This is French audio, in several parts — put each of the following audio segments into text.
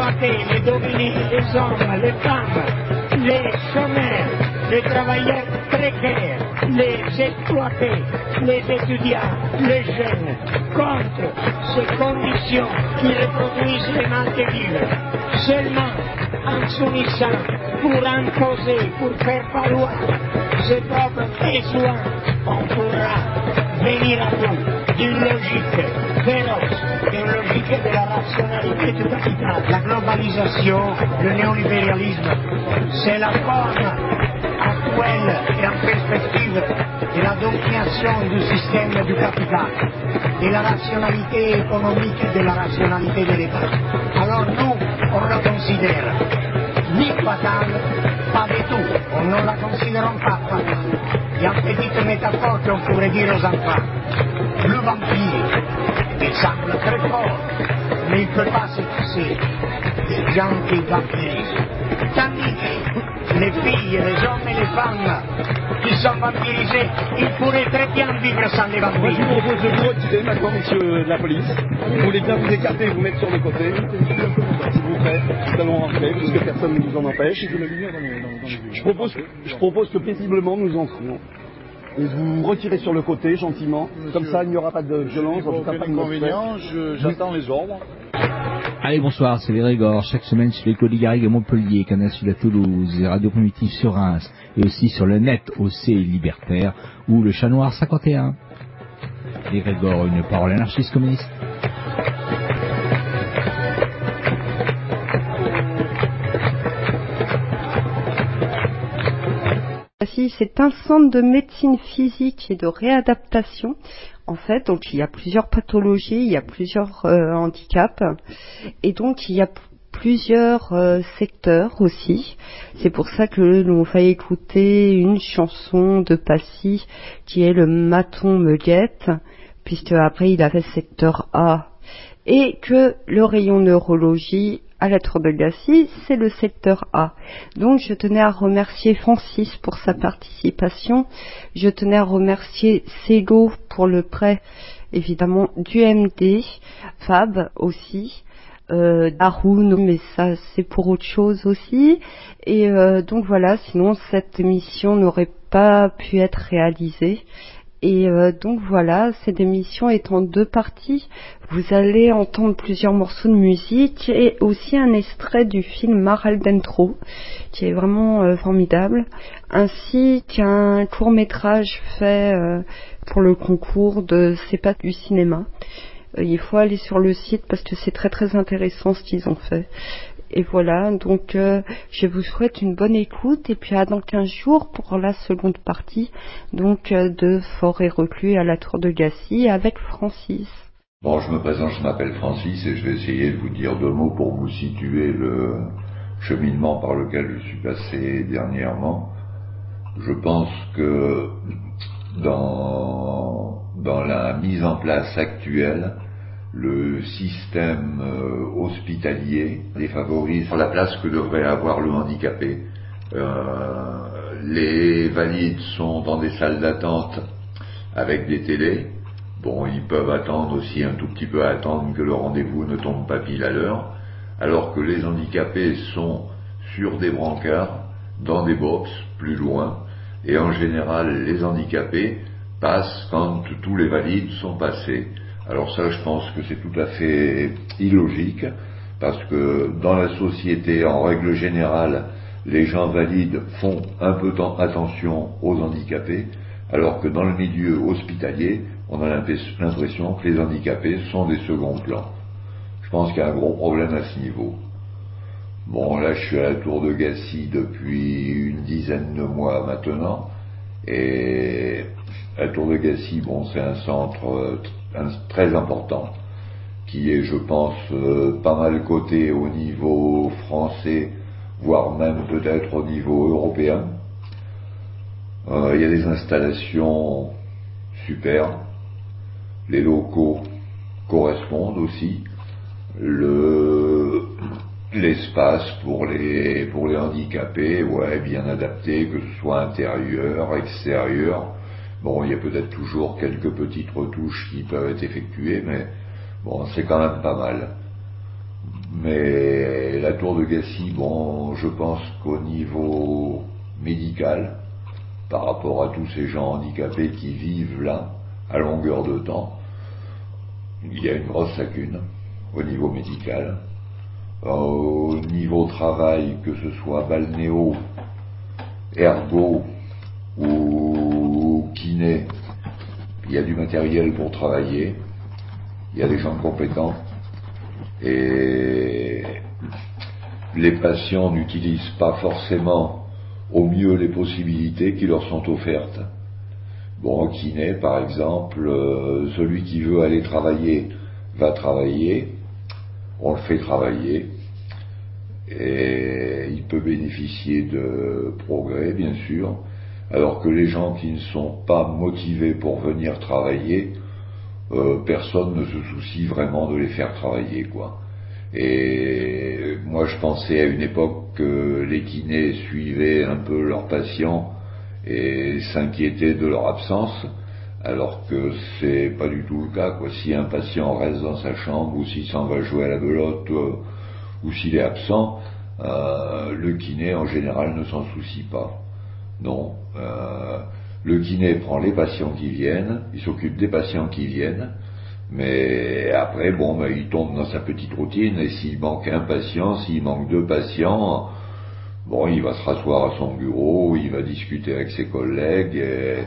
exploiter, les dominer, les hommes, les femmes, les chômeurs, les travailleurs précaires, les exploités, les étudiants, les jeunes, contre ces conditions qui reproduisent les mal de vivre. Seulement en s'unissant pour imposer, pour faire valoir ses propres besoins, on pourra venir à bout d'une logique féroce, d'une logique de la rationalité du capital. La globalisation, le néolibéralisme, c'est la forme actuelle et en perspective de la domination du système du capital, de la rationalité économique et de la rationalité de l'État. Alors nous, on la considère ni fatale, pas du tout. On ne la considère pas fatale. Il y a une petite métaphore qu'on pourrait dire aux enfants. Le vampire, il semble très fort, mais il ne peut pas se passer des gens qui vampirisent. Tandis que les filles, les hommes et les femmes qui sont vampirisés, ils pourraient très bien vivre sans les vampires. Moi, je vous propose de vous retirer maintenant, monsieur de la police. Vous voulez bien vous écarter et vous mettre sur le côté. S'il vous plaît, nous allons rentrer, puisque personne ne vous en empêche. Je propose que paisiblement nous entrions. Et vous retirez sur le côté, gentiment. Monsieur, comme ça, il n'y aura pas de violence. Aucun inconvénient, j'attends les ordres. Allez, bonsoir, c'est les Régors. Chaque semaine sur l'écho des Garrigues à Montpellier, Canal Sud à Toulouse, et Radio Primitive sur Reims, et aussi sur le net OC Libertaire, ou le Chat Noir 51. Les Régors, une parole anarchiste communiste. C'est un centre de médecine physique et de réadaptation. En fait, donc il y a plusieurs pathologies, il y a plusieurs handicaps, et donc il y a plusieurs secteurs aussi. C'est pour ça que l'on va écouter une chanson de Passy qui est le Maton me guette, puisque après il a fait secteur A, et que le rayon neurologie à la Tour de Gacy, c'est le secteur A. Donc je tenais à remercier Francis pour sa participation, je tenais à remercier Sego pour le prêt évidemment du MD, Fab aussi, Daroun, mais ça c'est pour autre chose aussi, et donc voilà, sinon cette émission n'aurait pas pu être réalisée. Et donc voilà, cette émission est en deux parties. Vous allez entendre plusieurs morceaux de musique et aussi un extrait du film Maral d'Entro, qui est vraiment formidable, ainsi qu'un court-métrage fait pour le concours de C'est pas du cinéma. Il faut aller sur le site parce que c'est très très intéressant ce qu'ils ont fait. Et voilà, donc je vous souhaite une bonne écoute et puis à dans 15 jours pour la seconde partie donc de Fort et Reclus à la Tour de Gacy avec Francis. Bon, je me présente, je m'appelle Francis et je vais essayer de vous dire deux mots pour vous situer le cheminement par lequel je suis passé dernièrement. Je pense que dans la mise en place actuelle, le système hospitalier défavorise la place que devrait avoir le handicapé. Les valides sont dans des salles d'attente avec des télés. Bon, ils peuvent attendre aussi un tout petit peu, attendre que le rendez-vous ne tombe pas pile à l'heure, alors que les handicapés sont sur des brancards, dans des box, plus loin, et en général, les handicapés passent quand tous les valides sont passés. Alors ça, je pense que c'est tout à fait illogique, parce que dans la société, en règle générale, les gens valides font un peu attention aux handicapés, alors que dans le milieu hospitalier, on a l'impression que les handicapés sont des seconds plans. Je pense qu'il y a un gros problème à ce niveau. Bon, là, je suis à la Tour de Gacy depuis une dizaine de mois maintenant, et la Tour de Gacy, bon, c'est un centre très important, qui est, je pense, pas mal coté au niveau français, voire même peut-être au niveau européen. Il y a des installations super, les locaux correspondent aussi, l'espace pour les handicapés, ouais, bien adapté, que ce soit intérieur, extérieur. Bon, il y a peut-être toujours quelques petites retouches qui peuvent être effectuées, mais bon, c'est quand même pas mal. Mais la tour de Gassy, bon, je pense qu'au niveau médical, par rapport à tous ces gens handicapés qui vivent là, à longueur de temps, il y a une grosse lacune au niveau médical. Au niveau travail, que ce soit balnéo, ergo ou kiné, il y a du matériel pour travailler, il y a des gens compétents, et les patients n'utilisent pas forcément au mieux les possibilités qui leur sont offertes. Bon, au kiné, par exemple, celui qui veut aller travailler va travailler, on le fait travailler, et il peut bénéficier de progrès, bien sûr, alors que les gens qui ne sont pas motivés pour venir travailler, personne ne se soucie vraiment de les faire travailler, quoi. Et moi, je pensais à une époque que les kinés suivaient un peu leurs patients et s'inquiétaient de leur absence, alors que c'est pas du tout le cas, quoi. Si un patient reste dans sa chambre, ou s'il s'en va jouer à la belote, ou s'il est absent, le kiné en général ne s'en soucie pas. Non. Le kiné prend les patients qui viennent, il s'occupe des patients qui viennent, mais après, bon, il tombe dans sa petite routine, et s'il manque un patient, s'il manque 2 patients, bon, il va se rasseoir à son bureau, il va discuter avec ses collègues, et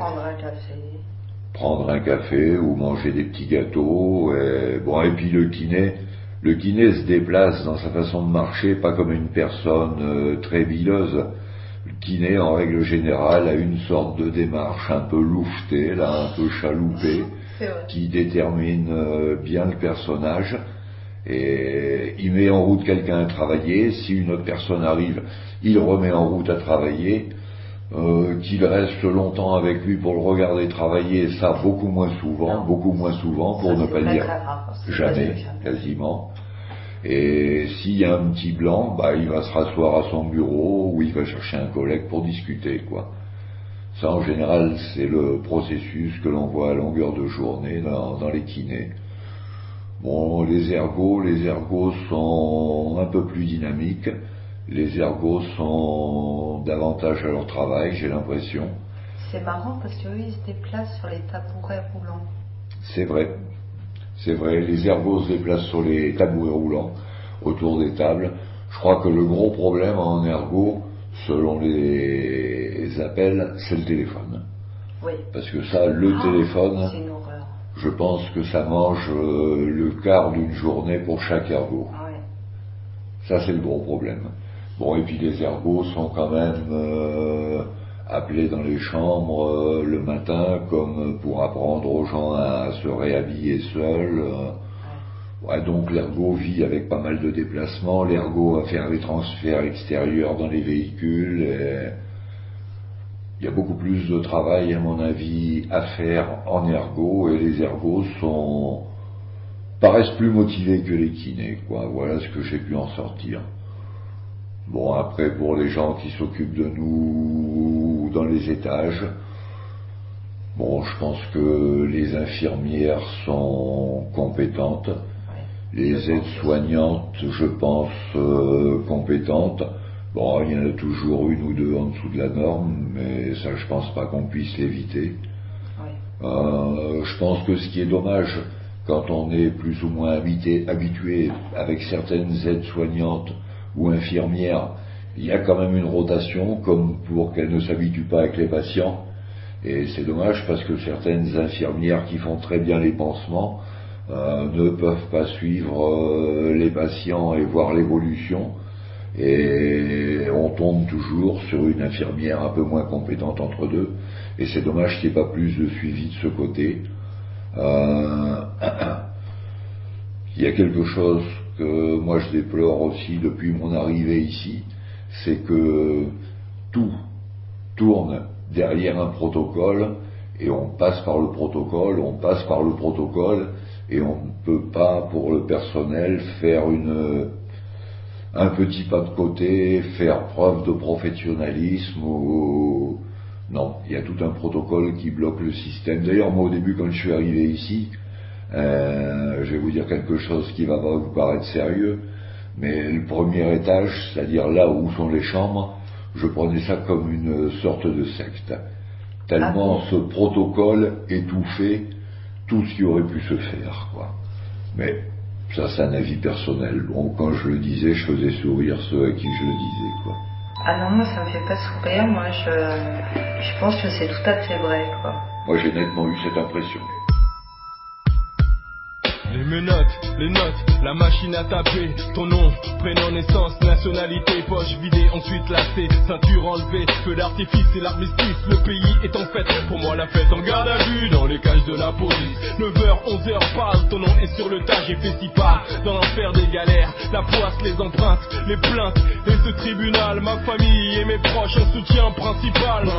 prendre un café ou manger des petits gâteaux, et bon, et puis le kiné se déplace dans sa façon de marcher, pas comme une personne très vileuse. Le kiné, en règle générale, a une sorte de démarche un peu louvetée, là, un peu chaloupée, qui détermine bien le personnage, et il met en route quelqu'un à travailler. Si une autre personne arrive, il remet en route à travailler. Qu'il reste longtemps avec lui pour le regarder travailler, ça beaucoup moins souvent, pour ne pas dire jamais, quasiment. Et s'il y a un petit blanc, il va se rasseoir à son bureau, ou il va chercher un collègue pour discuter, quoi. Ça, en général, c'est le processus que l'on voit à longueur de journée dans les kinés. Bon, les ergos sont un peu plus dynamiques. Les ergos sont davantage à leur travail, j'ai l'impression. C'est marrant parce qu'eux, ils se déplacent sur les tabourets roulants. C'est vrai, les ergos se déplacent sur les tabourets roulants, autour des tables. Je crois que le gros problème en ergo, selon les appels, c'est le téléphone. Oui. Parce que ça, le téléphone, c'est une horreur. Je pense que ça mange le quart d'une journée pour chaque ergo. Ah ouais. Ça, c'est le gros problème. Bon, et puis les ergos sont quand même appelés dans les chambres le matin, comme pour apprendre aux gens à se réhabiller seuls. Ouais, donc l'ergo vit avec pas mal de déplacements. L'ergo va faire des transferts extérieurs dans les véhicules. Et il y a beaucoup plus de travail, à mon avis, à faire en ergo, et les ergos paraissent plus motivés que les kinés, quoi. Voilà ce que j'ai pu en sortir. Bon, après, pour les gens qui s'occupent de nous dans les étages, bon, je pense que les infirmières sont compétentes, les aides-soignantes, je pense, compétentes. Bon, il y en a toujours une ou deux en dessous de la norme, mais ça, je pense pas qu'on puisse l'éviter. Je pense que ce qui est dommage, quand on est plus ou moins habitué avec certaines aides-soignantes ou infirmières, il y a quand même une rotation, comme pour qu'elles ne s'habituent pas avec les patients. Et c'est dommage parce que certaines infirmières qui font très bien les pansements ne peuvent pas suivre les patients et voir l'évolution. Et on tombe toujours sur une infirmière un peu moins compétente entre deux. Et c'est dommage qu'il n'y ait pas plus de suivi de ce côté. Il y a quelque chose que moi je déplore aussi depuis mon arrivée ici, c'est que tout tourne derrière un protocole, et on passe par le protocole, et on ne peut pas, pour le personnel, faire un petit pas de côté, faire preuve de professionnalisme ou... Non, il y a tout un protocole qui bloque le système. D'ailleurs, moi au début, quand je suis arrivé ici, je vais vous dire quelque chose qui va pas vous paraître sérieux. Mais le premier étage, c'est-à-dire là où sont les chambres, je prenais ça comme une sorte de secte. Tellement ce protocole étouffait tout ce qui aurait pu se faire, quoi. Mais ça, c'est un avis personnel. Bon, quand je le disais, je faisais sourire ceux à qui je le disais, quoi. Ah non, moi ça me fait pas sourire, moi je pense que c'est tout à fait vrai, quoi. Moi, j'ai nettement eu cette impression. Les menottes, les notes, la machine à taper, ton nom, prénom, naissance, nationalité, poche vidée, ensuite lacée, ceinture enlevée, feu d'artifice et l'armistice, le pays est en fête, pour moi la fête en garde à vue, dans les cages de la police, 9h, 11h, parle, ton nom est sur le tas, j'ai fait si part, dans l'enfer des galères, la poisse, les empreintes, les plaintes, et ce tribunal, ma famille et mes proches, un soutien principal,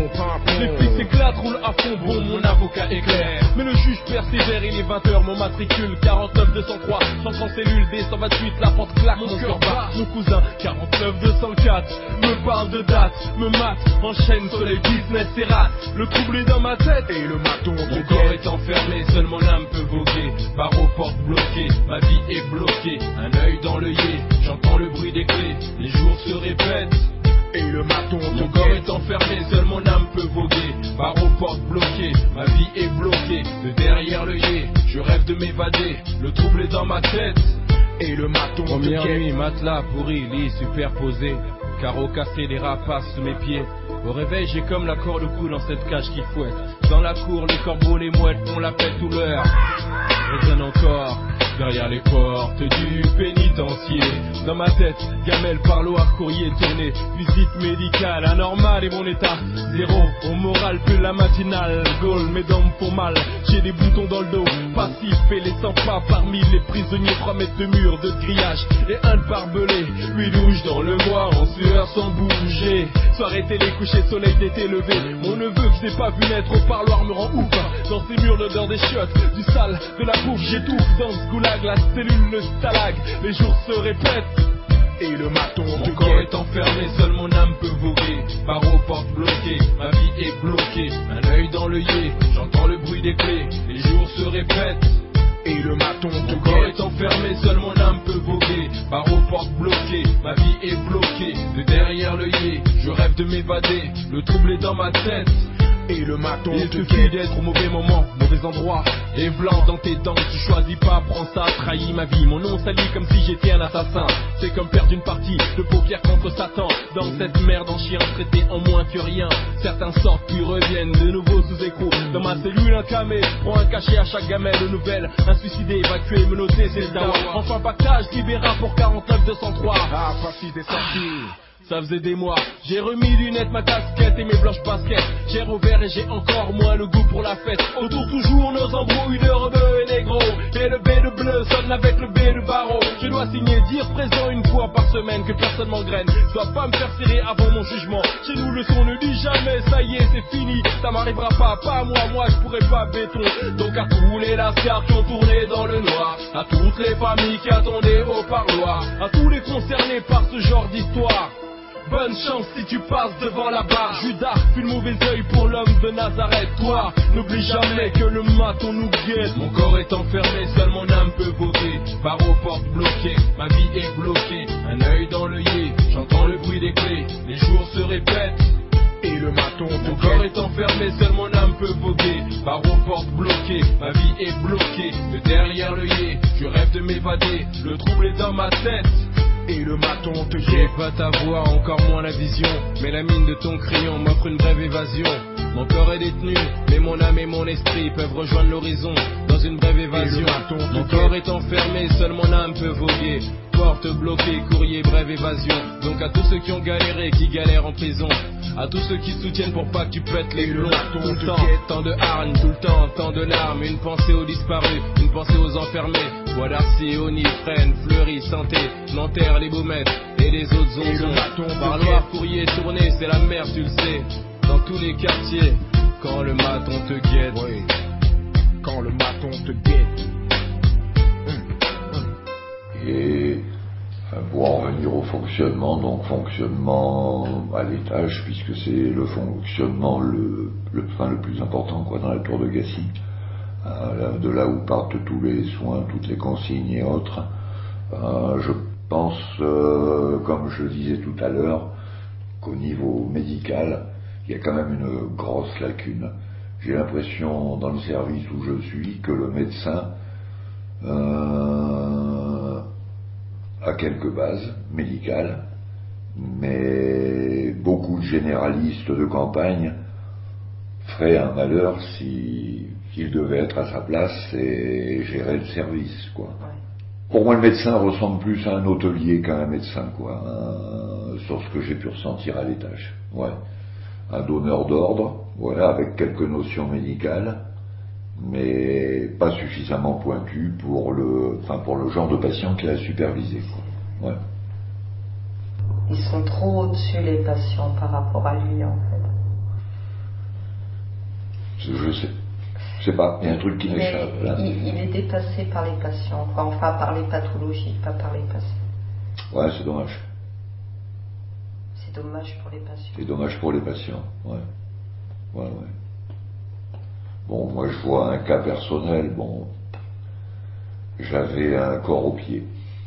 les flics s'éclatent, roulent à fond, bon, mon avocat est clair, mais le juge persévère, il est 20h, mon matricule 49 203, 100 cellules, D128, la porte claque, mon cœur bat, mon cousin 49 204, me parle de date, me mate, enchaîne soleil business et rate, le trouble est dans ma tête et le maton, mon corps est enfermé, seule mon âme peut voguer, barreaux, portes bloquées, ma vie est bloquée, un œil dans l'œillet, j'entends le bruit des clés, les jours se répètent. Et le maton, mon corps est enfermé, seule mon âme peut voguer. Barreaux, portes bloquées, ma vie est bloquée. De derrière l'œillet, je rêve de m'évader. Le trouble est dans ma tête. Et le maton, première nuit, matelas pourri, lit superposé. Carreaux cassés, les rapaces sous mes pieds. Au réveil, j'ai comme la corde au cou dans cette cage qui fouette. Dans la cour, les corbeaux, les mouettes font la paix tout l'heure. Résonne encore derrière les portes du pénitencier. Dans ma tête, gamelle, parloir, courrier tourné, visite médicale, anormale et mon état zéro, au moral plus la matinale, Gaulle, mes dents me font mal, j'ai des boutons dans le dos, passif et les 100 pas parmi les prisonniers, 3 mètres de mur, de grillage et un de barbelé, 8 douches dans le mois, en sueur sans bouger, soirée télé, coucher, soleil d'été levé, mon neveu que je n'ai pas vu naître au parloir me rend ouf, dans ces murs l'odeur des chiottes, du sale, de la bouffe, j'étouffe dans ce goulag, la cellule, le stalag, les jours se répètent. Et le maton, mon corps est enfermé, seule mon âme peut voguer. Barreaux, portes bloquées, ma vie est bloquée. Un œil dans l'œillet, j'entends le bruit des clés. Les jours se répètent. Et le maton, mon corps est enfermé, seule mon âme peut voguer. Barreaux, portes bloquées, ma vie est bloquée. De derrière l'œillet, je rêve de m'évader. Le trouble est dans ma tête. Et le maton, il suffit d'être au mauvais moment, mauvais endroit. Et blanc dans tes dents, tu choisis pas, prends ça, trahis ma vie. Mon nom sali comme si j'étais un assassin. C'est comme perdre une partie de paupières contre Satan. Dans cette merde en chien traité en moins que rien. Certains sortent puis reviennent de nouveau sous écrou. Dans ma cellule un camé, prends un cachet à chaque gamelle de nouvelles. Un suicidé, évacué, menotté, c'est le dawa. Enfin pactage, libéra pour 49 203. Ah, facile des sorties. Ça faisait des mois, j'ai remis lunettes, ma casquette et mes blanches baskets. J'ai rouvert et j'ai encore moins le goût pour la fête. Autour toujours nos embrouilles de rebeux et négros. Et le B de bleu sonne avec le B de barreau. Je dois signer, dire présent une fois par semaine, que personne m'engraine. Je dois pas me faire serrer avant mon jugement. Chez nous le son ne dit jamais, ça y est c'est fini. Ça m'arrivera pas à moi je pourrais pas béton. Donc à tous les lascars qui ont tourné dans le noir, à toutes les familles qui attendaient au parloir, à tous les concernés par ce genre d'histoire, bonne chance si tu passes devant la barre. Judas, puis le mauvais œil pour l'homme de Nazareth. Toi, n'oublie jamais que le maton nous guette. Mon corps est enfermé, seule mon âme peut voguer. Barreaux, portes bloquées, ma vie est bloquée. Un œil dans l'œillet, j'entends le bruit des clés. Les jours se répètent. Et le maton, mon corps est enfermé, seule mon âme peut voguer. Barreaux, portes bloquées, ma vie est bloquée. De derrière l'œillet, je rêve de m'évader. Le trouble est dans ma tête. Et le maton te guette. J'ai pas ta voix, encore moins la vision, mais la mine de ton crayon m'offre une brève évasion. Mon corps est détenu, mais mon âme et mon esprit peuvent rejoindre l'horizon dans une brève évasion. Mon corps est enfermé, seule mon âme peut voguer. Porte bloquée, courrier, brève évasion. Donc à tous ceux qui ont galéré, qui galèrent en prison, à tous ceux qui soutiennent pour pas que tu pètes les plombs. Tout le temps, tant de hargne, tout le temps, tant de larmes. Une pensée aux disparus, une pensée aux enfermés. Bois d'Arcy, Oni, Fresnes, Fleury, Santé, Nanterre, les Baumettes et les autres zonzons. Parloir, courrier, tourné, c'est la merde, tu le sais. Dans tous les quartiers, quand le maton te guette. Oui, quand le maton te guette. Et pour en revenir au fonctionnement, donc fonctionnement à l'étage, puisque c'est le fonctionnement le plus important quoi, dans la tour de Gacy, de là où partent tous les soins, toutes les consignes et autres. pense, comme je le disais tout à l'heure, qu'au niveau médical, il y a quand même une grosse lacune. J'ai l'impression, dans le service où je suis, que le médecin a quelques bases médicales, mais beaucoup de généralistes de campagne feraient un malheur s'il devait être à sa place et gérer le service, quoi. Ouais. Pour moi, le médecin ressemble plus à un hôtelier qu'à un médecin, quoi, sur ce que j'ai pu ressentir à l'étage. Ouais. Un donneur d'ordre, voilà, avec quelques notions médicales, mais pas suffisamment pointues pour le genre de patient qu'il a supervisé, quoi. Ouais. Ils sont trop au-dessus, les patients, par rapport à lui, en fait. Je sais pas, il y a un truc qui m'échappe, là. Il est dépassé par les patients, quoi. Enfin par les pathologies, pas par les patients. Ouais, c'est dommage. C'est dommage pour les patients. C'est dommage pour les patients, ouais. Ouais. Bon, moi je vois un cas personnel, bon, j'avais un corps au pied.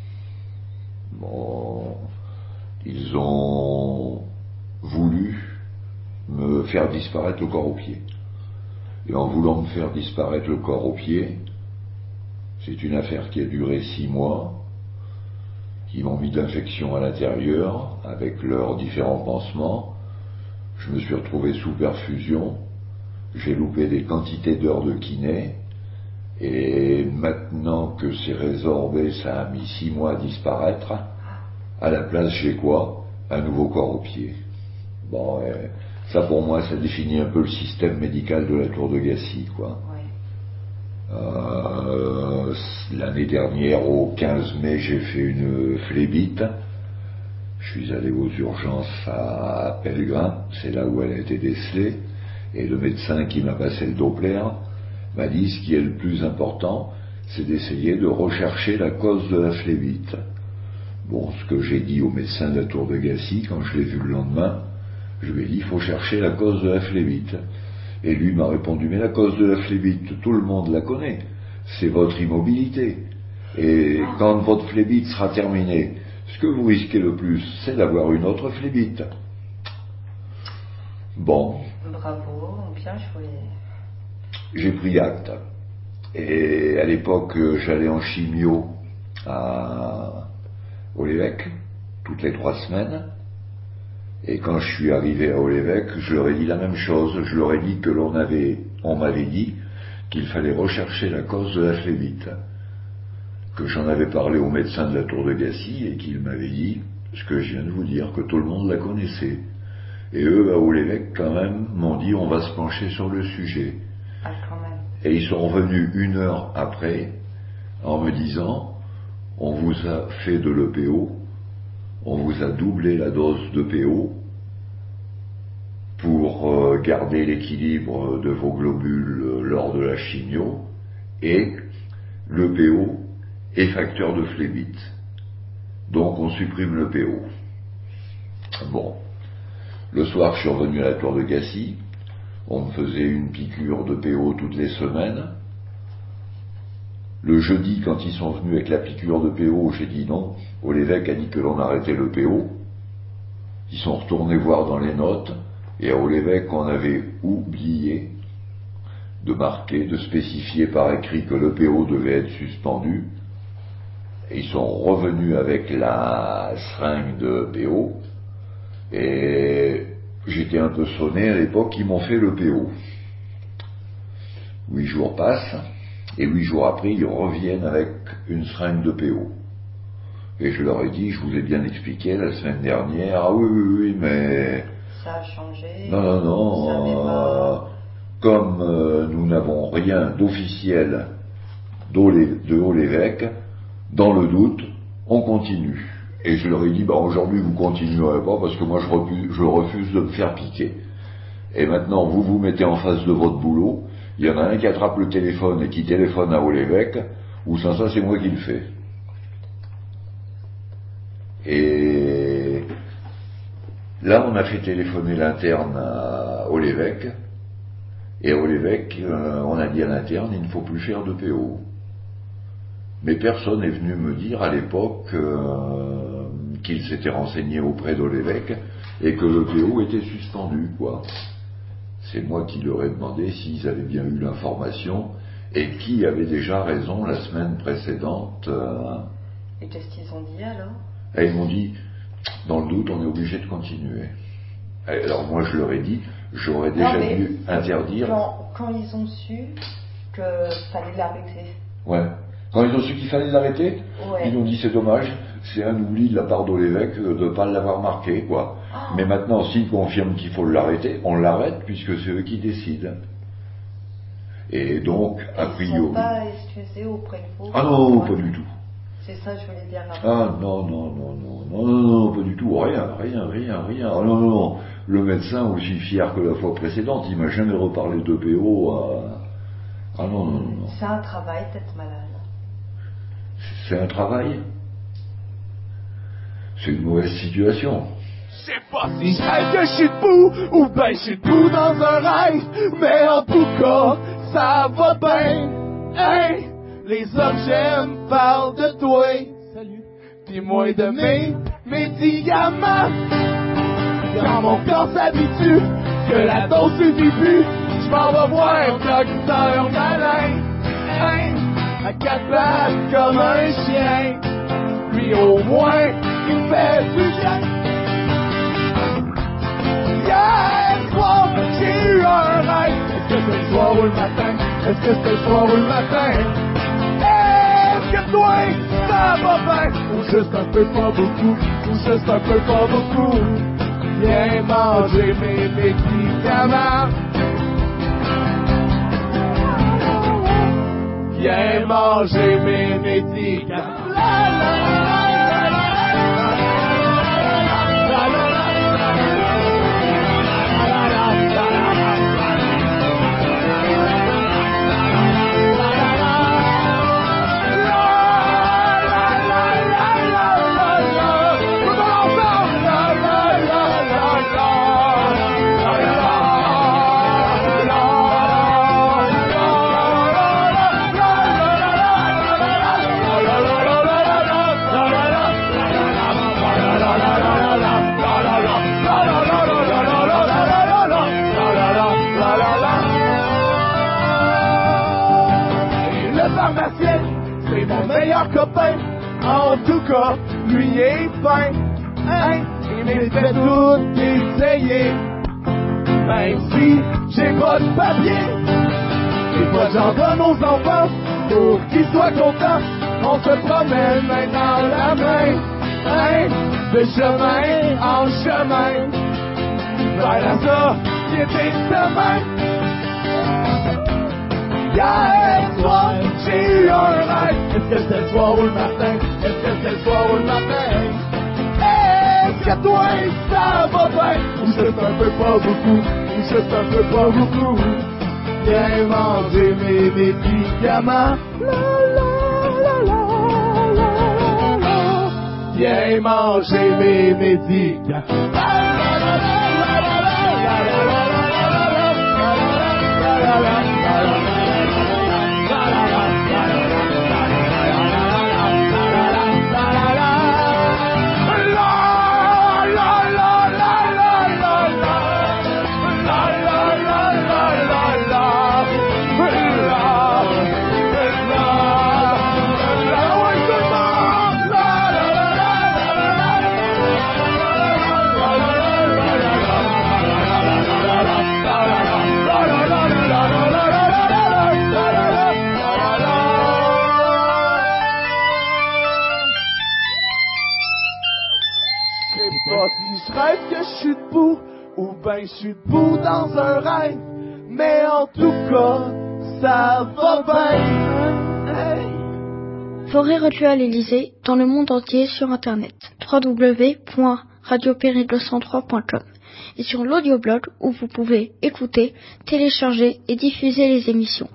Bon, ils ont voulu me faire disparaître le corps au pied. Et en voulant me faire disparaître le corps au pied, c'est une affaire qui a duré 6 mois, qui m'ont mis d'infection à l'intérieur, avec leurs différents pansements. Je me suis retrouvé sous perfusion, j'ai loupé des quantités d'heures de kiné, et maintenant que c'est résorbé, ça a mis 6 mois à disparaître. À la place, j'ai quoi? Un nouveau corps au pied. Bon, ça pour moi, ça définit un peu le système médical de la Tour de Gacy, quoi. Ouais. L'année dernière, au 15 mai, j'ai fait une phlébite. Je suis allé aux urgences à Pellegrin, c'est là où elle a été décelée, et le médecin qui m'a passé le Doppler m'a dit ce qui est le plus important, c'est d'essayer de rechercher la cause de la phlébite. Bon, ce que j'ai dit au médecin de la Tour de Gacy, quand je l'ai vu le lendemain, je lui ai dit, il faut chercher la cause de la phlébite. Et lui m'a répondu, mais la cause de la phlébite, tout le monde la connaît, c'est votre immobilité. Et quand votre phlébite sera terminée, ce que vous risquez le plus, c'est d'avoir une autre phlébite. Bon. Bravo, bien joué. J'ai pris acte. Et à l'époque, j'allais en chimio au Lévesque, toutes les 3 semaines. Et quand je suis arrivé à Lévesque, je leur ai dit la même chose. Je leur ai dit que on m'avait dit qu'il fallait rechercher la cause de la phlébite. Que j'en avais parlé au médecin de la Tour de Gacy et qu'il m'avait dit ce que je viens de vous dire, que tout le monde la connaissait. Et eux, à Lévesque, quand même, m'ont dit on va se pencher sur le sujet. Ah, quand même. Et ils sont revenus 1 heure après en me disant on vous a fait de l'EPO, on vous a doublé la dose d'EPO pour garder l'équilibre de vos globules lors de la chimio, et l'EPO est facteur de phlébite. Donc on supprime l'EPO. Bon. Le soir, je suis revenu à la Tour de Gacy. On me faisait une piqûre de PO toutes les semaines. Le jeudi, quand ils sont venus avec la piqûre de PO, j'ai dit non. Lévesque a dit que l'on arrêtait le PO. Ils sont retournés voir dans les notes. Et à Lévesque, on avait oublié de marquer, de spécifier par écrit que le PO devait être suspendu. Et ils sont revenus avec la seringue de PO. Et j'étais un peu sonné à l'époque, ils m'ont fait le PO. 8 jours passent, et 8 jours après, ils reviennent avec une seringue de PO. Et je leur ai dit, je vous ai bien expliqué la semaine dernière, ah oui, mais... Ça a changé. Non, comme nous n'avons rien d'officiel de Lévesque, dans le doute, on continue. Et je leur ai dit, aujourd'hui vous continuerez pas parce que moi je refuse de me faire piquer. Et maintenant vous vous mettez en face de votre boulot, il y en a un qui attrape le téléphone et qui téléphone à Lévesque, ou sans ça c'est moi qui le fais. Et là on a fait téléphoner l'interne à Lévesque, et Lévesque on a dit à l'interne, il ne faut plus faire de PO. Mais personne n'est venu me dire à l'époque qu'il s'était renseigné auprès de l'évêque et que le PO était suspendu, quoi. C'est moi qui leur ai demandé s'ils avaient bien eu l'information et qui avait déjà raison la semaine précédente. Et qu'est-ce qu'ils ont dit alors? Et ils m'ont dit, dans le doute, on est obligé de continuer. Et alors moi je leur ai dit, j'aurais déjà dû interdire... Quand ils ont su qu'il fallait l'arrêter. Ouais. Quand ils ont su qu'il fallait l'arrêter, ouais. Ils ont dit c'est dommage, c'est un oubli de la part de l'évêque de ne pas l'avoir marqué, quoi. Oh. Mais maintenant, s'ils confirment qu'il faut l'arrêter, on l'arrête puisque c'est eux qui décident. Et donc, a priori... Ils ne sont pas excusés auprès de vous? Ah non, pas du tout. C'est ça que je voulais dire. Ah non, pas du tout, rien. Ah non. Le médecin, aussi fier que la fois précédente, il m'a jamais reparlé de PO à... Ah non. C'est un travail d'être malade. C'est un travail. C'est une mauvaise situation. Je sais pas si je rêve que je suis debout ou ben je suis debout dans un rêve, mais en tout cas, ça va bien. Hey, les objets me parlent de toi. Salut. Pis moi de mes médicaments. Quand mon corps s'habitue, que la dose suffit plus, je m'en vais voir un docteur malin. Hey, à quatre pattes comme un chien. Lui au moins, il fait du bien. Hier soir, j'ai eu un rêve. Est-ce que c'est le soir ou le matin? Est-ce que c'est le soir ou le matin? Est-ce que toi, ça va bien? Ou juste un peu pas beaucoup? Ou juste un peu pas beaucoup? Viens manger mes médicaments. Viens manger mes médicaments. C'est mon meilleur copain, en tout cas, lui est fin. Hein? Il m'est fait tout essayer. Même si j'ai pas de papier, des fois j'en donne aux enfants pour qu'ils soient contents. On se promène main dans la main, hein? De chemin en chemin, vers la société demain. Hier soir, j'ai eu un rêve. Est-ce que c'est le soir ou le matin? Est-ce que c'est le soir ou le matin? Est-ce que toi, ça va bien? Ou juste un peu pas beaucoup? Ou juste un peu pas beaucoup? Viens manger mes médicaments. Viens manger mes médicaments. Si je rêve que je suis debout, ou ben je suis debout dans un rêve, mais en tout cas, ça va bien. Hey. Forêt reclus à l'Élysée, dans le monde entier sur internet, www.radiopérigle103.com et sur l'audioblog où vous pouvez écouter, télécharger et diffuser les émissions,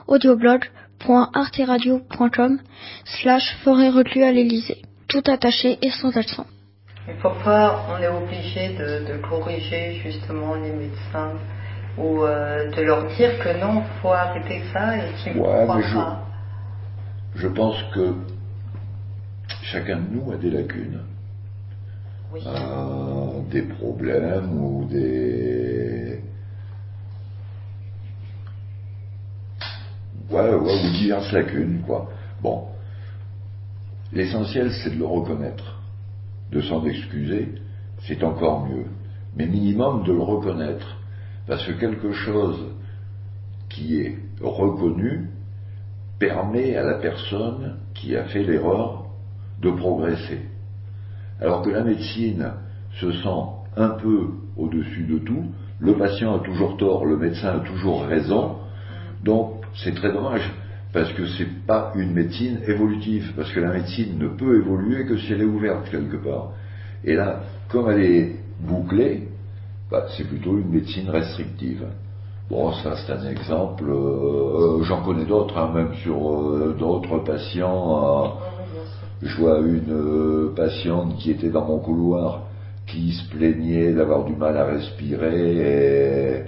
audioblog.arteradio.com/forêt reclus à l'Élysée, tout attaché et sans accent. Mais pourquoi on est obligé de corriger justement les médecins ou de leur dire que non, faut arrêter ça et qu'ils ne croient pas? je pense que chacun de nous a des lacunes, Oui. Des problèmes ou ou diverses lacunes, quoi. Bon, l'essentiel, c'est de le reconnaître. De s'en excuser, c'est encore mieux. Mais minimum de le reconnaître. Parce que quelque chose qui est reconnu permet à la personne qui a fait l'erreur de progresser. Alors que la médecine se sent un peu au-dessus de tout, le patient a toujours tort, le médecin a toujours raison, donc c'est très dommage, parce que c'est pas une médecine évolutive, parce que la médecine ne peut évoluer que si elle est ouverte quelque part. Et là, comme elle est bouclée, c'est plutôt une médecine restrictive. Bon, ça c'est un exemple, j'en connais d'autres, même sur d'autres patients. Je vois une patiente qui était dans mon couloir, qui se plaignait d'avoir du mal à respirer, et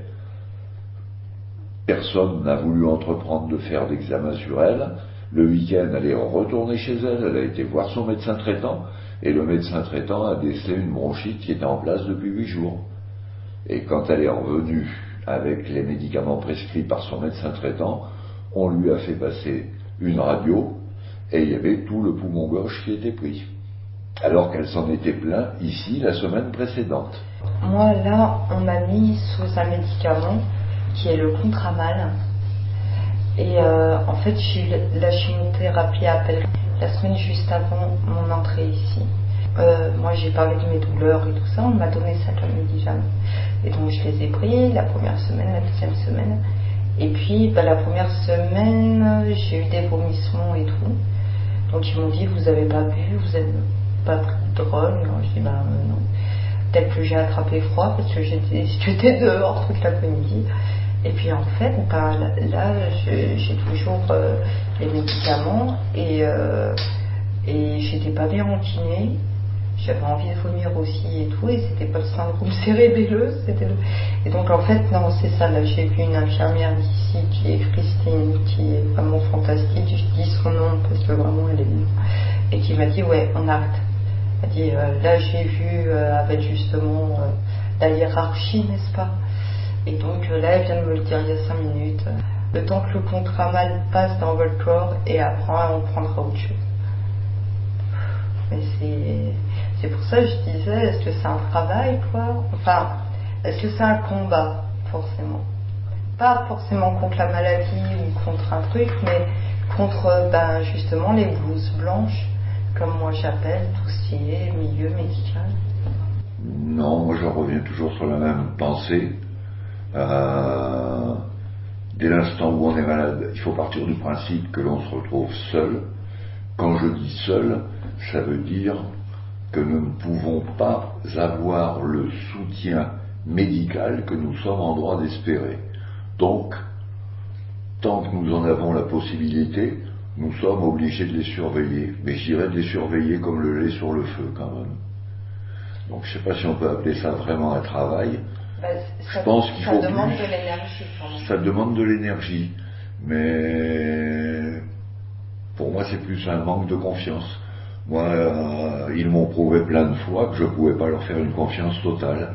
personne n'a voulu entreprendre de faire d'examen sur elle. Le week-end, elle est retournée chez elle, elle a été voir son médecin traitant, et le médecin traitant a décelé une bronchite qui était en place depuis 8 jours. Et quand elle est revenue avec les médicaments prescrits par son médecin traitant, on lui a fait passer une radio, et il y avait tout le poumon gauche qui était pris. Alors qu'elle s'en était plaint ici la semaine précédente. Moi, là, on m'a mis sous un médicament qui est le Contramal. Et en fait, j'ai eu la chimiothérapie à Appel la semaine juste avant mon entrée ici. Moi, j'ai parlé de mes douleurs et tout ça, on m'a donné ça comme médicament. Et donc, je les ai pris la première semaine, la deuxième semaine. Et puis, la première semaine, j'ai eu des vomissements et tout. Donc, ils m'ont dit, vous avez pas bu, vous avez pas pris de drogue. Je dis, non. Peut-être que j'ai attrapé froid parce que j'étais dehors toute l'après-midi. Et puis en fait, là, j'ai toujours les médicaments et j'étais pas bien en kiné. J'avais envie de vomir aussi et tout, et c'était pas le syndrome cérébelleux, Et donc en fait, non, c'est ça. Là, j'ai vu une infirmière d'ici qui est Christine, qui est vraiment fantastique. Je dis son nom parce que vraiment elle est bien. Et qui m'a dit, ouais, on arrête. Elle dit, là, j'ai vu avec justement la hiérarchie, n'est-ce pas? Et donc là, elle vient de me le dire il y a 5 minutes. Le temps que le Contramal passe dans votre corps, et après, on prendra autre chose. Mais c'est pour ça que je disais, est-ce que c'est un travail, quoi? Enfin, est-ce que c'est un combat, forcément? Pas forcément contre la maladie ou contre un truc, mais contre, justement, les blouses blanches, comme moi j'appelle, tout ce qui est milieu médical. Non, moi je reviens toujours sur la même pensée. Dès l'instant où on est malade, il faut partir du principe que l'on se retrouve seul. Quand je dis seul, ça veut dire que nous ne pouvons pas avoir le soutien médical que nous sommes en droit d'espérer. Donc, tant que nous en avons la possibilité, nous sommes obligés de les surveiller. Mais je dirais de les surveiller comme le lait sur le feu quand même. Donc je ne sais pas si on peut appeler ça vraiment un travail. Je pense qu'il faut ça demande de l'énergie quand même. Ça demande de l'énergie. Mais pour moi, c'est plus un manque de confiance. Moi, ils m'ont prouvé plein de fois que je ne pouvais pas leur faire une confiance totale.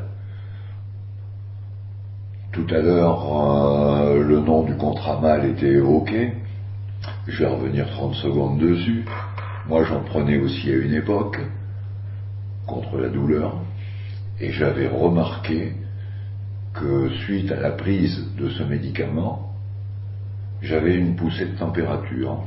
Tout à l'heure, le nom du Contramal était évoqué. Je vais revenir 30 secondes dessus. Moi, j'en prenais aussi à une époque, contre la douleur. Et j'avais remarqué que suite à la prise de ce médicament, j'avais une poussée de température,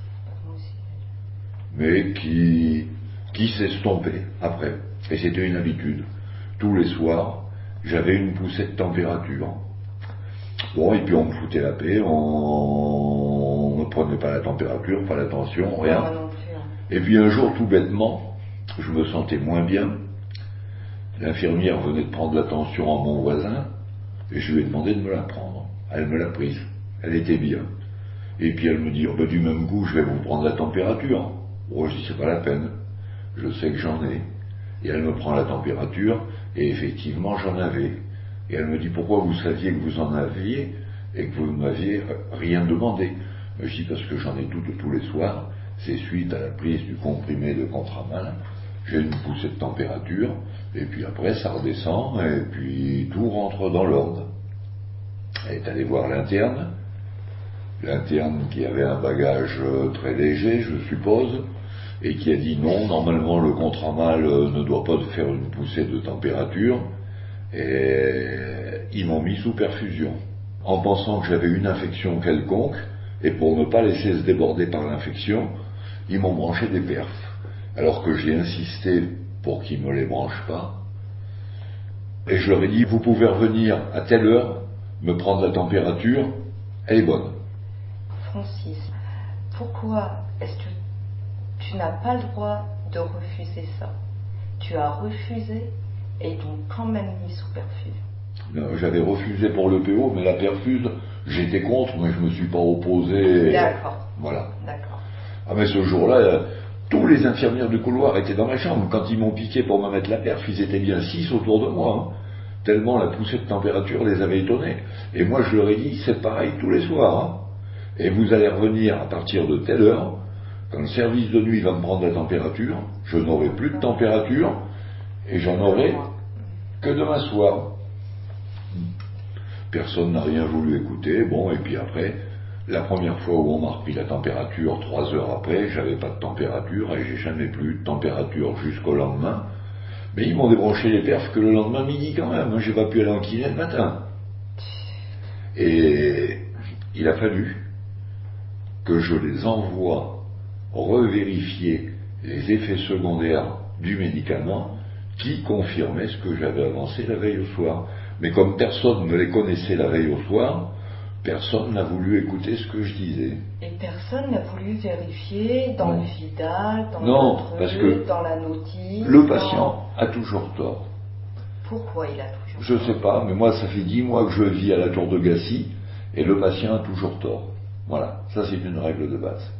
mais qui s'estompait après. Et c'était une habitude. Tous les soirs, j'avais une poussée de température. Bon, et puis on me foutait la paix, on ne prenait pas la température, pas la tension, rien. Et puis un jour, tout bêtement, je me sentais moins bien. L'infirmière venait de prendre la tension à mon voisin, et je lui ai demandé de me la prendre. Elle me l'a prise. Elle était bien. Et puis elle me dit, du même coup, je vais vous prendre la température. Bon, je dis, c'est pas la peine. Je sais que j'en ai. Et elle me prend la température, et effectivement, j'en avais. Et elle me dit, pourquoi vous saviez que vous en aviez, et que vous ne m'aviez rien demandé? Je dis parce que j'en ai toutes tous les soirs, c'est suite à la prise du comprimé de Contramal, j'ai une poussée de température, et puis après ça redescend, et puis tout rentre dans l'ordre. Elle est allée voir l'interne qui avait un bagage très léger, je suppose, et qui a dit non, normalement le Contramal ne doit pas faire une poussée de température, et ils m'ont mis sous perfusion, en pensant que j'avais une infection quelconque, et pour ne pas laisser se déborder par l'infection, ils m'ont branché des perfs, alors que j'ai insisté pour qu'ils ne me les branchent pas, et je leur ai dit, vous pouvez revenir à telle heure, me prendre la température, elle est bonne. Francis, pourquoi est-ce que tu n'as pas le droit de refuser ça? Tu as refusé et ils t'ont quand même mis sous perfusion. J'avais refusé pour le PO, mais la perfuse, j'étais contre, mais je me suis pas opposé. D'accord. Voilà. D'accord. Ah mais ce jour-là, tous les infirmières du couloir étaient dans ma chambre. Quand ils m'ont piqué pour me mettre la perf, ils étaient bien 6 autour de moi. Tellement la poussée de température les avait étonnés. Et moi je leur ai dit, c'est pareil tous les soirs. Et vous allez revenir à partir de telle heure, quand le service de nuit va me prendre la température, je n'aurai plus de température, et j'en aurai que demain soir. Personne n'a rien voulu écouter, bon, et puis après, la première fois où on m'a repris la température, 3 heures après, j'avais pas de température, et j'ai jamais plus de température jusqu'au lendemain, mais ils m'ont débranché les perfs que le lendemain midi quand même, j'ai pas pu aller en kiné le matin. Et il a fallu que je les envoie revérifier les effets secondaires du médicament qui confirmaient ce que j'avais avancé la veille au soir. Mais comme personne ne les connaissait la veille au soir, personne n'a voulu écouter ce que je disais. Et personne n'a voulu vérifier dans le Vidal, dans dans la notice. Le patient a toujours tort. Pourquoi il a toujours tort? Je sais pas, mais moi ça fait 10 mois que je vis à la Tour de Gassy et le patient a toujours tort. Voilà, ça c'est une règle de base.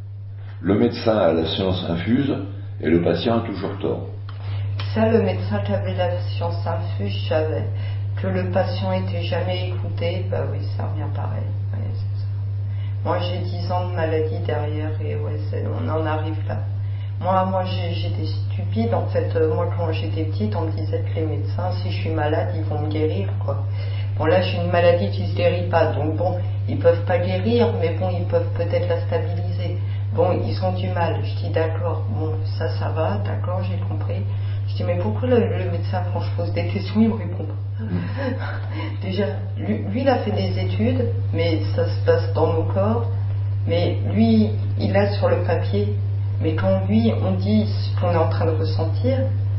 Le médecin a la science infuse et le patient a toujours tort. Ça, le médecin qui avait la science infuse savait que le patient était jamais écouté. Bah oui, ça revient pareil. Ouais, c'est ça. Moi j'ai 10 ans de maladie derrière et on en arrive là. Moi j'étais stupide en fait. Moi quand j'étais petite, on me disait que les médecins, si je suis malade, ils vont me guérir quoi. Bon là j'ai une maladie qui se guérit pas, donc bon, ils peuvent pas guérir, mais bon, ils peuvent peut-être la stabiliser. Bon, ils ont du mal. Je dis d'accord, bon ça va, d'accord, j'ai compris. Je dis mais pourquoi le médecin, quand je pose des questions, il me répond pas? Déjà, lui il a fait des études, mais ça se passe dans nos corps, mais lui il a sur le papier, mais quand lui on dit ce qu'on est en train de ressentir,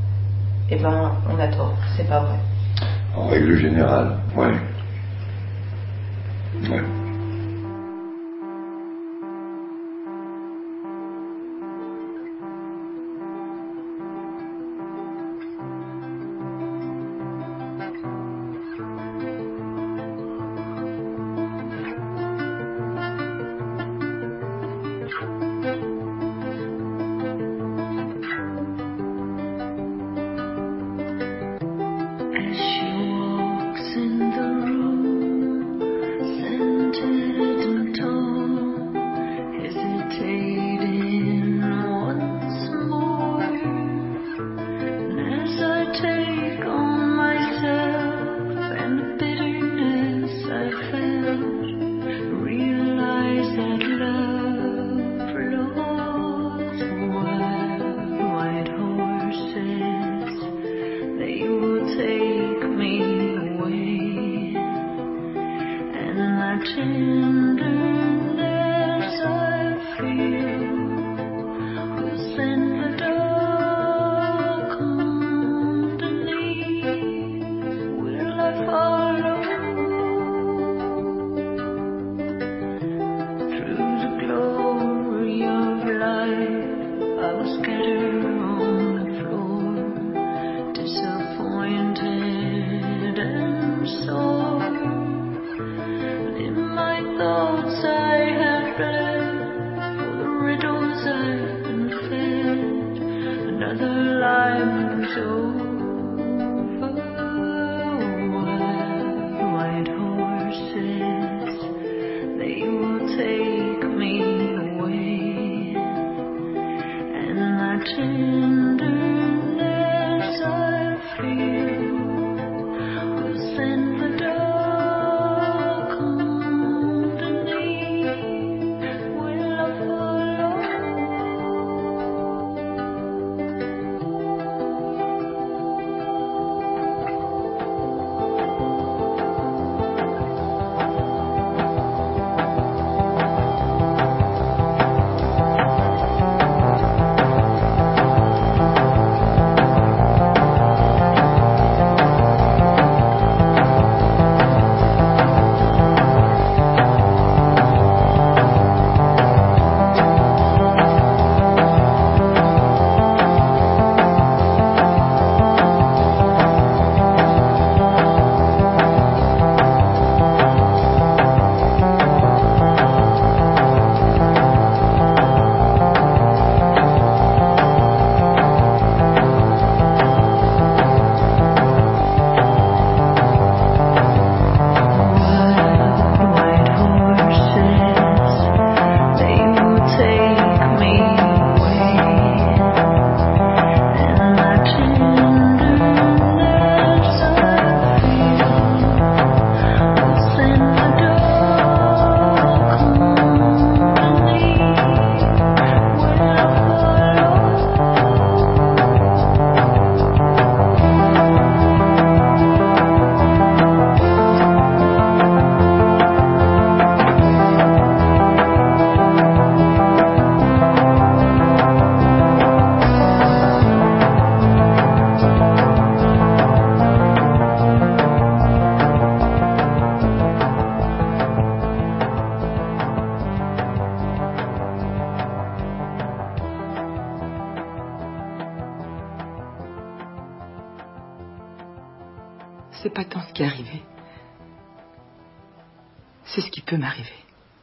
eh ben on a tort, c'est pas vrai. En règle générale, ouais. Thoughts C'est pas tant ce qui est arrivé. C'est ce qui peut m'arriver.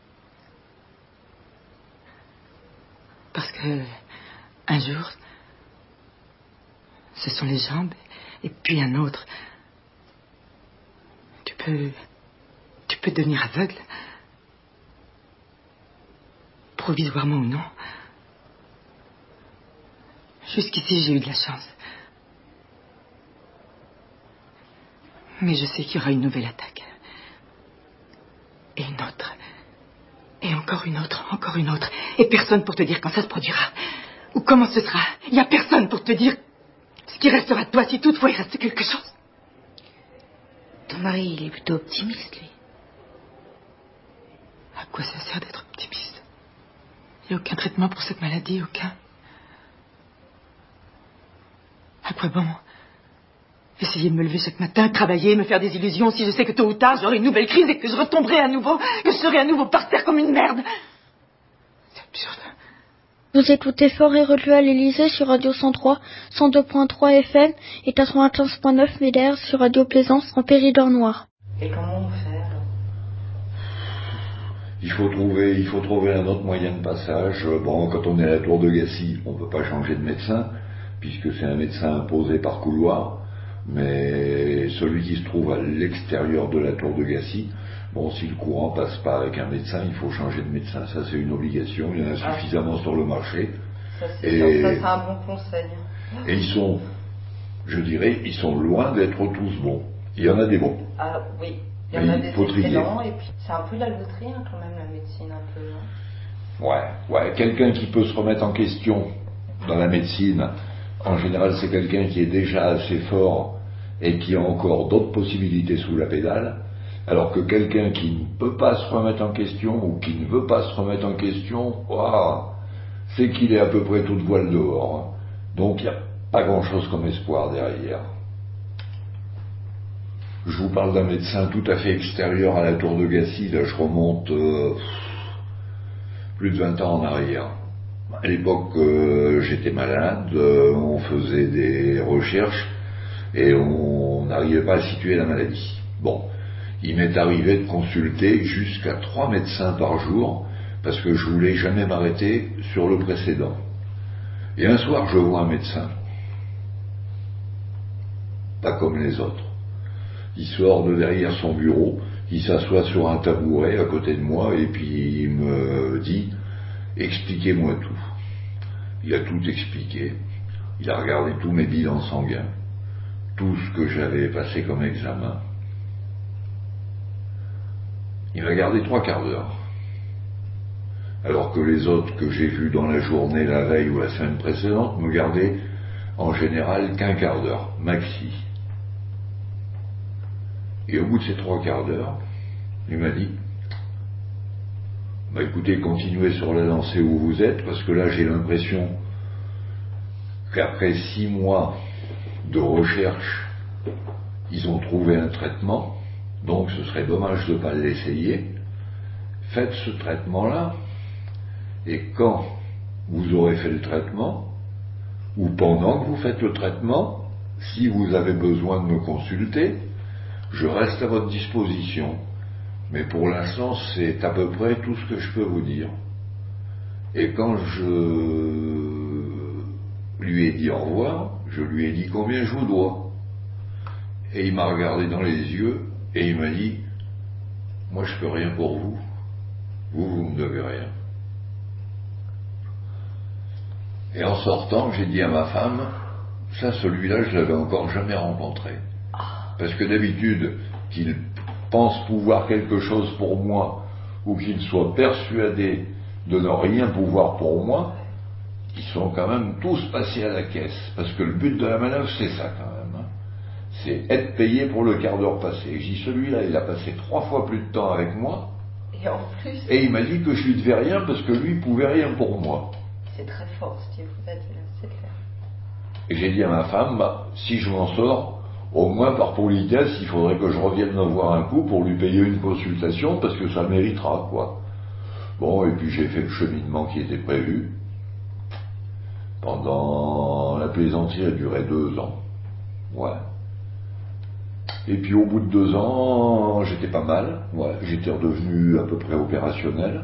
Parce que un jour, ce sont les jambes, et puis un autre. Tu peux devenir aveugle. Provisoirement ou non. Jusqu'ici, j'ai eu de la chance. Mais je sais qu'il y aura une nouvelle attaque. Et une autre. Et encore une autre, encore une autre. Et personne pour te dire quand ça se produira. Ou comment ce sera. Il n'y a personne pour te dire ce qui restera de toi si toutefois il reste quelque chose. Ton mari, il est plutôt optimiste, lui. À quoi ça sert d'être optimiste? Il n'y a aucun traitement pour cette maladie, aucun. À quoi bon essayer de me lever chaque matin, travailler, me faire des illusions si je sais que tôt ou tard j'aurai une nouvelle crise et que je retomberai à nouveau, que je serai à nouveau par terre comme une merde. C'est absurde. Vous écoutez Fort et Relu à l'Élysée sur Radio 103, 102.3 FM et 95.9 MHz sur Radio Plaisance en Péridor Noir. Et comment on fait alors? Il faut trouver un autre moyen de passage. Bon, quand on est à la Tour de Gacy, on ne peut pas changer de médecin, puisque c'est un médecin imposé par couloir. Mais celui qui se trouve à l'extérieur de la Tour de Gacy, bon, si le courant passe pas avec un médecin, il faut changer de médecin. Ça, c'est une obligation. Il y en a suffisamment sur le marché. Ça, c'est un bon conseil. Et ils sont loin d'être tous bons. Il y en a des bons. Ah oui, il y en a des excellents. Et puis, c'est un peu la loterie, hein, quand même, la médecine, un peu. Hein. Ouais. Quelqu'un qui peut se remettre en question dans la médecine, en général, c'est quelqu'un qui est déjà assez fort et qui a encore d'autres possibilités sous la pédale, alors que quelqu'un qui ne peut pas se remettre en question ou qui ne veut pas se remettre en question, c'est qu'il est à peu près toute voile dehors. Donc il n'y a pas grand-chose comme espoir derrière. Je vous parle d'un médecin tout à fait extérieur à la Tour de Gacy, là je remonte plus de 20 ans en arrière. À l'époque, j'étais malade, on faisait des recherches et on n'arrivait pas à situer la maladie. Bon, il m'est arrivé de consulter jusqu'à 3 médecins par jour parce que je voulais jamais m'arrêter sur le précédent. Et un soir, je vois un médecin, pas comme les autres. Il sort de derrière son bureau, il s'assoit sur un tabouret à côté de moi et puis il me dit « Expliquez-moi tout ». Il a tout expliqué, il a regardé tous mes bilans sanguins, tout ce que j'avais passé comme examen. Il m'a gardé 3 quarts d'heure. Alors que les autres que j'ai vus dans la journée, la veille ou la semaine précédente me gardaient en général qu'1 quart d'heure, maxi. Et au bout de ces 3 quarts d'heure, il m'a dit « Écoutez, continuez sur la lancée où vous êtes, parce que là j'ai l'impression qu'après 6 mois de recherche, ils ont trouvé un traitement, donc ce serait dommage de ne pas l'essayer. Faites ce traitement-là, et quand vous aurez fait le traitement, ou pendant que vous faites le traitement, si vous avez besoin de me consulter, je reste à votre disposition. Mais pour l'instant, c'est à peu près tout ce que je peux vous dire. » Et quand je lui ai dit au revoir, je lui ai dit combien je vous dois. Et il m'a regardé dans les yeux et il m'a dit « Moi, je peux rien pour vous. Vous me devez rien. » Et en sortant, j'ai dit à ma femme, ça, celui-là, je l'avais encore jamais rencontré. Parce que d'habitude, qu'il pense pouvoir quelque chose pour moi, ou qu'il soit persuadé de ne rien pouvoir pour moi, ils sont quand même tous passés à la caisse. Parce que le but de la manœuvre, c'est ça quand même. Hein. C'est être payé pour le quart d'heure passé. Et je dis, celui-là, il a passé 3 fois plus de temps avec moi. Et en plus... Et il m'a dit que je lui devais rien parce que lui, il pouvait rien pour moi. C'est très fort ce qu'il vous a dit là, c'est clair. Et j'ai dit à ma femme, si je m'en sors, au moins par politesse, il faudrait que je revienne me voir un coup pour lui payer une consultation parce que ça le méritera, quoi. Bon, et puis j'ai fait le cheminement qui était prévu. La plaisanterie a duré 2 ans. Ouais. Et puis au bout de 2 ans, j'étais pas mal. Ouais, j'étais redevenu à peu près opérationnel.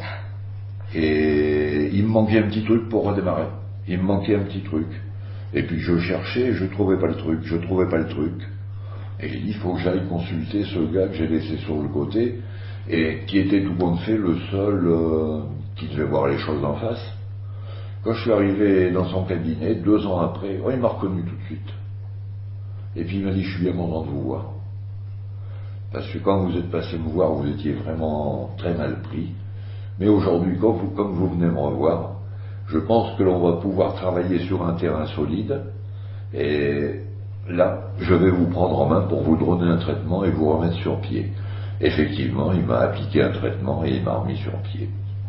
Et il me manquait un petit truc pour redémarrer. Il me manquait un petit truc. Et puis je cherchais, je trouvais pas le truc. Et j'ai dit, il faut que j'aille consulter ce gars que j'ai laissé sur le côté, et qui était tout compte fait le seul qui devait voir les choses en face. Quand je suis arrivé dans son cabinet, 2 ans après, il m'a reconnu tout de suite. Et puis il m'a dit, je suis bien content de vous voir. Parce que quand vous êtes passé me voir, vous étiez vraiment très mal pris. Mais aujourd'hui, comme vous venez me revoir, je pense que l'on va pouvoir travailler sur un terrain solide. Et là, je vais vous prendre en main pour vous donner un traitement et vous remettre sur pied. Effectivement, il m'a appliqué un traitement et il m'a remis sur pied.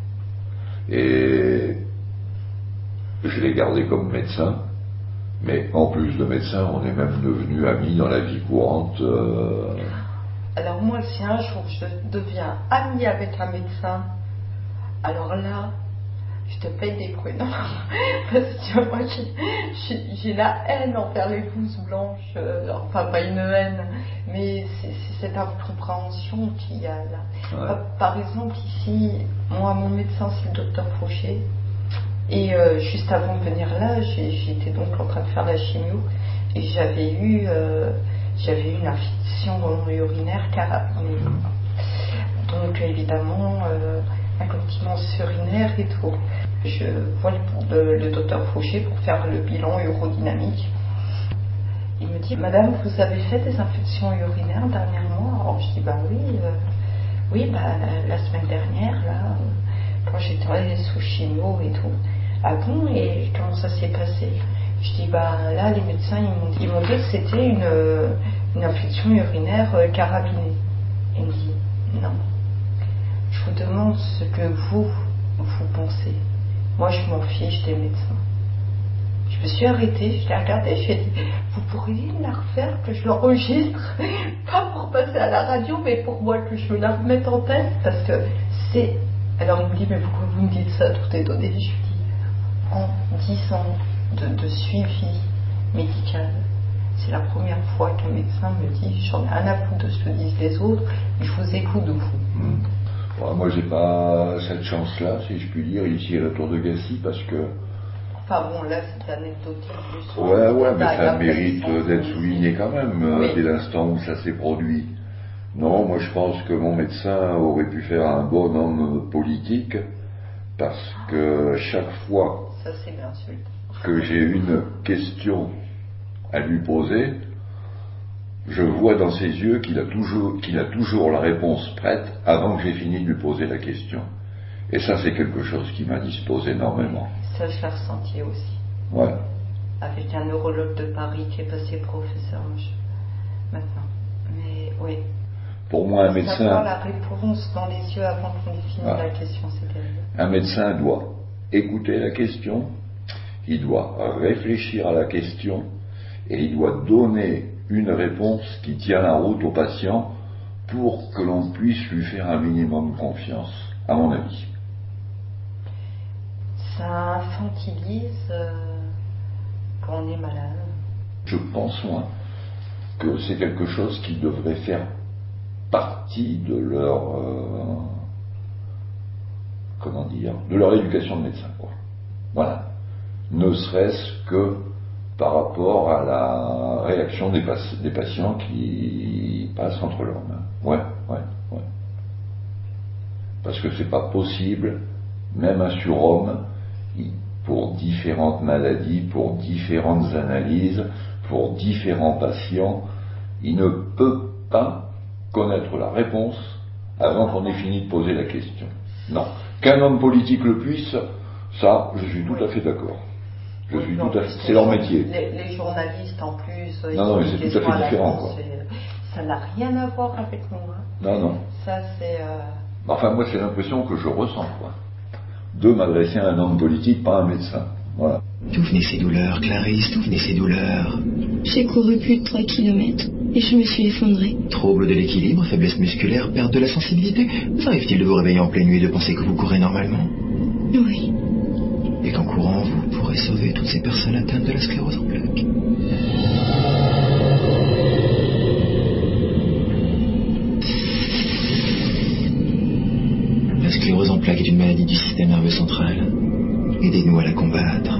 Et je l'ai gardé comme médecin. Mais en plus de médecin, on est même devenus amis dans la vie courante. Alors moi, si un jour je deviens amie avec un médecin, alors là, je te paye des prud'hommes. Parce que moi, j'ai la haine envers les blouses blanches. Enfin, pas une haine, mais c'est cette incompréhension qu'il y a là. Ouais. Par exemple, ici, moi, mon médecin, c'est le docteur Fauché. Et juste avant de venir là, j'étais donc en train de faire la chimio. Et j'avais eu une infection urinaire carabinée. Donc, évidemment... incontinence urinaire et tout. Je vois le docteur Fauché pour faire le bilan urodynamique. Il me dit, madame, vous avez fait des infections urinaires dernièrement? Alors je dis, bah oui, la semaine dernière, là, quand j'étais sous chimio et tout. Ah bon, et comment ça s'est passé? Je dis, bah là, les médecins, ils m'ont dit que c'était une infection urinaire carabinée. Il me dit, non. Je vous demande ce que vous pensez. Moi, je m'en fiche des médecins. Je me suis arrêtée, je l'ai regardée, je lui ai dit, vous pourriez me la refaire, que je l'enregistre, pas pour passer à la radio, mais pour moi, que je me la remette en tête, parce que c'est... Alors, il me dit, mais pourquoi vous me dites ça, tout est donné? Je lui dis, en 10 ans de suivi médical, c'est la première fois qu'un médecin me dit, j'en ai rien à foutre de ce que disent les autres, je vous écoute de vous. Ouais, moi, j'ai pas cette chance-là, si je puis dire, ici à la Tour de Gacy, parce que... Enfin bon, là, c'est anecdotique. Ouais, mais ça mérite d'être souligné quand même, oui. Dès l'instant où ça s'est produit. Non, moi, je pense que mon médecin aurait pu faire un bon homme politique, parce que chaque fois ça, c'est l'insulte. Que j'ai une question à lui poser, je vois dans ses yeux qu'il a toujours la réponse prête avant que j'ai fini de lui poser la question. Et ça, c'est quelque chose qui m'indispose énormément. Ça, je l'ai ressenti aussi. Ouais. Avec un neurologue de Paris qui est passé professeur maintenant. Mais oui. Pour moi, un médecin... Savoir la réponse dans les yeux avant qu'on ait fini la question, c'est terrible. Un médecin doit écouter la question, il doit réfléchir à la question, et il doit donner une réponse qui tient la route au patient pour que l'on puisse lui faire un minimum confiance, à mon avis. Ça infantilise quand on est malade. Je pense, moi, que c'est quelque chose qui devrait faire partie de leur de leur éducation de médecin, quoi. Voilà. Ne serait-ce que par rapport à la réaction des patients qui passent entre leurs mains. Ouais. Parce que c'est pas possible, même un surhomme, pour différentes maladies, pour différentes analyses, pour différents patients, il ne peut pas connaître la réponse avant qu'on ait fini de poser la question. Non. Qu'un homme politique le puisse, ça, je suis tout à fait d'accord. C'est leur métier. Les journalistes, en plus, non, mais c'est tout à fait différent, quoi. Ça n'a rien à voir avec nous. Hein. Non. Ça, c'est... Enfin, moi, c'est l'impression que je ressens, quoi. De m'adresser à un homme politique, pas à un médecin. Voilà. D'où venaient ces douleurs, Clarisse? D'où venaient ces douleurs? J'ai couru plus de 3 kilomètres et je me suis effondrée. Trouble de l'équilibre, faiblesse musculaire, perte de la sensibilité. Vous arrive-t-il de vous réveiller en pleine nuit et de penser que vous courez normalement? Oui. Et qu'en courant, vous pourrez sauver toutes ces personnes atteintes de la sclérose en plaques. fibrose en plaques est une maladie du système nerveux central. Aidez-nous à la combattre.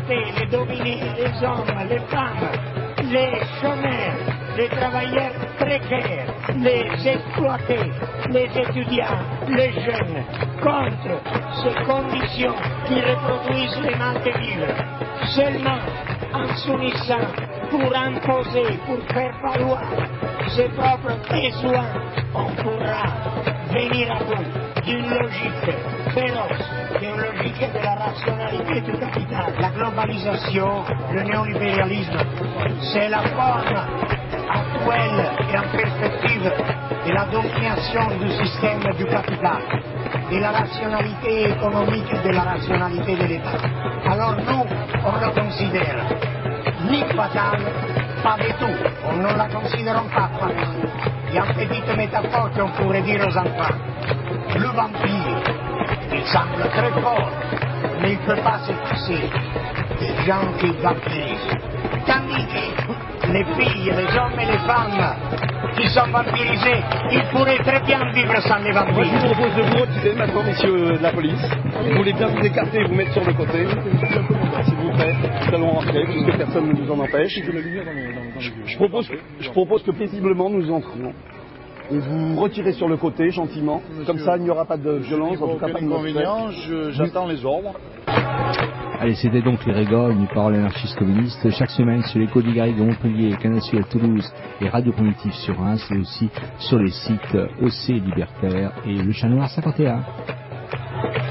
exploiter, les dominer, les hommes, les femmes, les chômeurs, les travailleurs précaires, les exploiter, les étudiants, les jeunes, contre ces conditions qui reproduisent les mal de vivre. Seulement en s'unissant pour imposer, pour faire valoir ses propres besoins, on pourra venir à bout d'une logique féroce, d'une logique de la rationalité du capital. La globalisation, le néolibéralisme, c'est la forme actuelle et en perspective de la domination du système du capital, de la rationalité économique et de la rationalité de l'État. Alors nous, on le considère ni fatale, pas du tout. On ne la considère pas fatale. Il y a une petite métaphore qu'on pourrait dire aux enfants. Le vampire, il semble très fort, mais il ne peut pas se passer des gens qui vampirisent. Tandis que les filles, les hommes et les femmes qui sont vampirisés, ils pourraient très bien vivre sans les vampires. Moi, je vous propose de vous retirer maintenant, messieurs de la police. Vous voulez bien vous écarter et vous mettre sur le côté, s'il vous plaît. Nous allons rentrer, puisque personne ne nous en empêche. Je propose que paisiblement nous entrions. Et vous retirez sur le côté, gentiment. Comme ça, il n'y aura pas de violence, en tout cas pas de inconvénient, j'attends les ordres. Allez, c'était donc les Régors, une parole anarchiste communiste, chaque semaine sur l'écho du Garrigue de Montpellier, Canal Sud à Toulouse et Radio Primitive sur Reims, et aussi sur les sites OC Libertaire et Le Chat Noir 51.